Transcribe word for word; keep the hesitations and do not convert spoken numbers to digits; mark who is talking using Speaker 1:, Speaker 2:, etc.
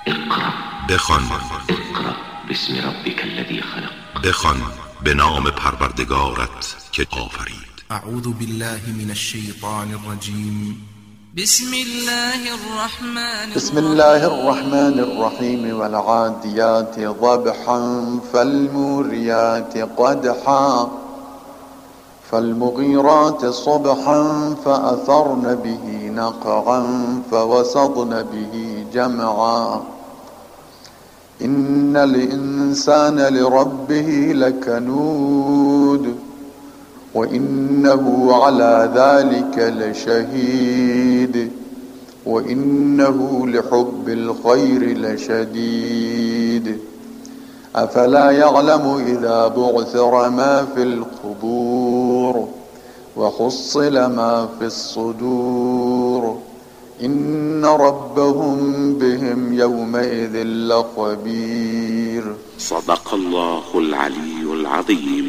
Speaker 1: اقرأ
Speaker 2: بخوان.
Speaker 1: اقرأ باسم ربك الذي خلق.
Speaker 2: بخوان به نام پروردگارت که آفرید.
Speaker 3: اعوذ بالله من الشیطان الرجیم.
Speaker 4: بسم الله الرحمن
Speaker 5: بسم الله الرحمن الرحيم والعاديات ضبحا فالموريات قدحا فالمغيرات صبحا فأثرن به نقعا فوسطن به جمعا إن الإنسان لربه لكنود وإنه على ذلك لشهيد وإنه لحب الخير لشديد أفلا يعلم إذا بعثر ما في القبور وحصل ما في الصدور إن ربهم بهم يومئذ لخبير.
Speaker 1: صدق الله العلي العظيم.